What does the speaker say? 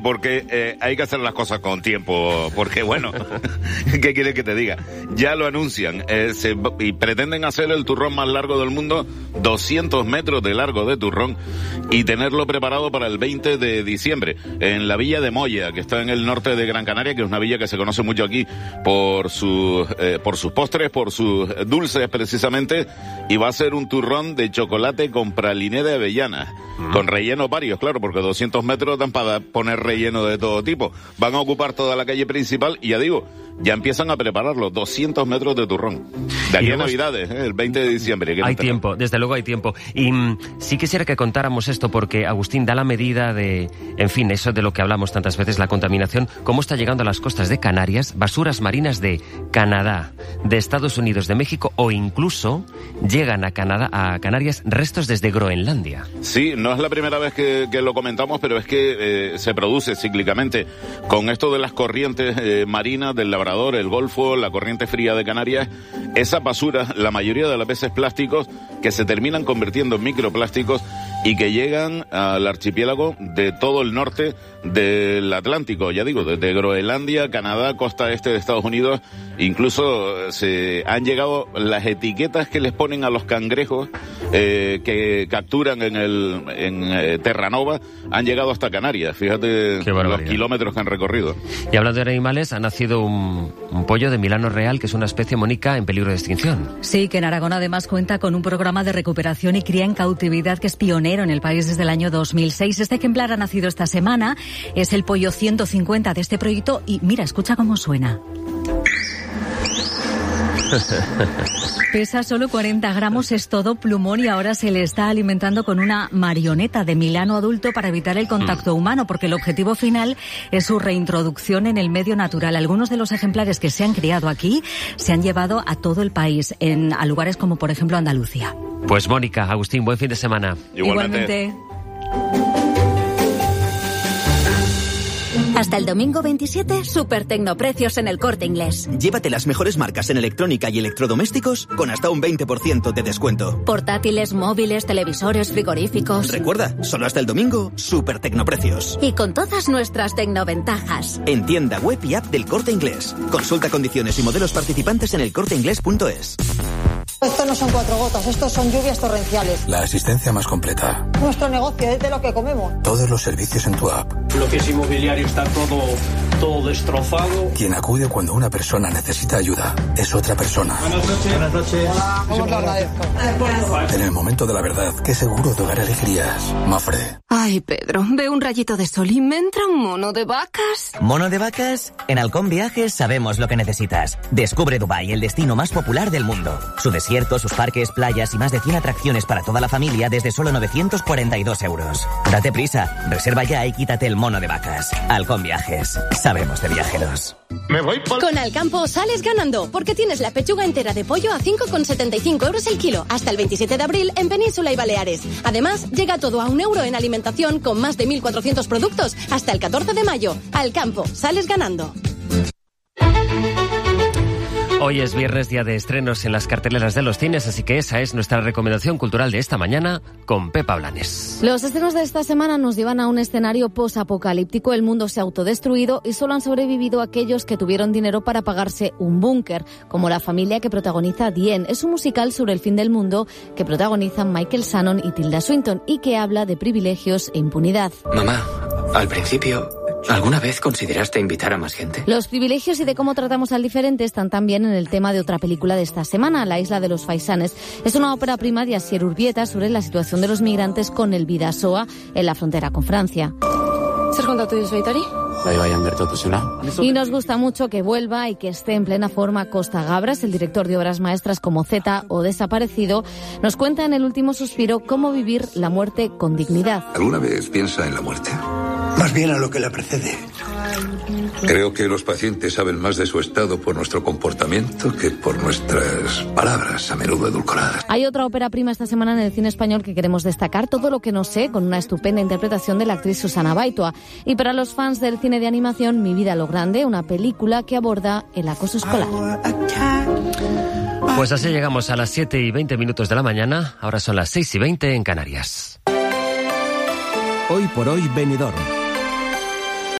porque hay que hacer las cosas con tiempo, porque bueno, ¿qué quieres que te diga? Ya lo anuncian, y pretenden hacer el turrón más largo del mundo, 200 metros de largo de turrón, y tenerlo preparado para el 20 de diciembre, en la villa de Moya, que está en el norte de Gran Canaria, que es una villa que se conoce mucho aquí por sus postres, por sus dulces precisamente, y va a ser un turrón de chocolate con praliné de avellana, con relleno varios, claro, porque 200 metros dan para poner relleno de todo tipo. Van a ocupar toda la calle principal y ya digo, ya empiezan a prepararlo, 200 metros de turrón. De aquí a Navidades, el 20 de diciembre. Hay tiempo, desde luego hay tiempo. Y sí quisiera que contáramos esto porque, Agustín, da la medida de, en fin, eso de lo que hablamos tantas veces, la contaminación, cómo está llegando a las costas de Canarias, basuras marinas de Canadá, de Estados Unidos, de México, o incluso llegan a Canarias restos desde Groenlandia. Sí, no es la primera vez que lo comentamos, pero es que se produce cíclicamente con esto de las corrientes marinas del Labrador, el Golfo, la corriente fría de Canarias. Esas basuras, la mayoría de las veces plásticos, que se terminan convirtiendo en microplásticos y que llegan al archipiélago de todo el norte del Atlántico, ya digo, desde Groenlandia, Canadá, costa este de Estados Unidos. Incluso se han llegado las etiquetas que les ponen a los cangrejos que capturan en Terranova, han llegado hasta Canarias. Fíjate los kilómetros que han recorrido. Y hablando de animales, ha nacido un pollo de Milano Real, que es una especie, Mónica, en peligro de extinción. Sí, que en Aragón además cuenta con un programa de recuperación y cría en cautividad que es pionero en el país desde el año 2006. Este ejemplar ha nacido esta semana, es el pollo 150 de este proyecto y mira, escucha cómo suena. Pesa solo 40 gramos, es todo plumón y ahora se le está alimentando con una marioneta de Milano adulto para evitar el contacto humano, porque el objetivo final es su reintroducción en el medio natural. Algunos de los ejemplares que se han criado aquí se han llevado a todo el país, a lugares como por ejemplo Andalucía. Pues Mónica, Agustín, buen fin de semana. Igualmente. Hasta el domingo 27, super tecnoprecios en El Corte Inglés. Llévate las mejores marcas en electrónica y electrodomésticos con hasta un 20% de descuento. Portátiles, móviles, televisores, frigoríficos. Recuerda, solo hasta el domingo, super tecnoprecios. Y con todas nuestras tecnoventajas. En tienda web y app del Corte Inglés. Consulta condiciones y modelos participantes en elcorteinglés.es. Esto no son 4 gotas, estos son lluvias torrenciales. La asistencia más completa. Nuestro negocio es de lo que comemos. Todos los servicios en tu app. Lo que es inmobiliario está todo destrozado. Quien acude cuando una persona necesita ayuda es otra persona. Buenas noches. Buenas noches. Hola, ¿cómo te agradezco? En el momento de la verdad, ¿qué seguro de hogar elegirías? Mapfre. Ay, Pedro, veo un rayito de sol y me entra un mono de vacas. ¿Mono de vacas? En Halcón Viajes sabemos lo que necesitas. Descubre Dubái, el destino más popular del mundo. Su desierto, sus parques, playas y más de 100 atracciones para toda la familia desde solo 942 euros. Date prisa, reserva ya y quítate el mono de vacas. Halcón Viajes. Sabemos de viajeros. Me voy por... Con Alcampo sales ganando, porque tienes la pechuga entera de pollo a 5,75 euros el kilo, hasta el 27 de abril en Península y Baleares. Además, llega todo a €1 en alimentación con más de 1.400 productos hasta el 14 de mayo. Alcampo, sales ganando. Hoy es viernes, día de estrenos en las carteleras de los cines, así que esa es nuestra recomendación cultural de esta mañana con Pepa Blanes. Los estrenos de esta semana nos llevan a un escenario posapocalíptico. El mundo se ha autodestruido y solo han sobrevivido aquellos que tuvieron dinero para pagarse un búnker, como la familia que protagoniza Dien. Es un musical sobre el fin del mundo que protagonizan Michael Shannon y Tilda Swinton y que habla de privilegios e impunidad. Mamá, al principio... ¿alguna vez consideraste invitar a más gente? Los privilegios y de cómo tratamos al diferente están también en el tema de otra película de esta semana, La isla de los faisanes. Es una ópera prima de Asier Urbieta sobre la situación de los migrantes con el Bidasoa en la frontera con Francia. ¿Estás contando tu Soitari? Y nos gusta mucho que vuelva y que esté en plena forma Costa Gabras, el director de obras maestras como Z o Desaparecido. Nos cuenta en El último suspiro cómo vivir la muerte con dignidad. ¿Alguna vez piensa en la muerte? Más bien a lo que la precede. Creo que los pacientes saben más de su estado por nuestro comportamiento que por nuestras palabras, a menudo edulcoradas. Hay otra ópera prima esta semana en el cine español que queremos destacar, Todo lo que no sé, con una estupenda interpretación de la actriz Susana Baitua. Y para los fans del cine de animación, Mi vida a lo grande, una película que aborda el acoso escolar. Pues así llegamos a las 7:20 de la mañana, ahora son las 6:20 en Canarias. Hoy por hoy Benidorm.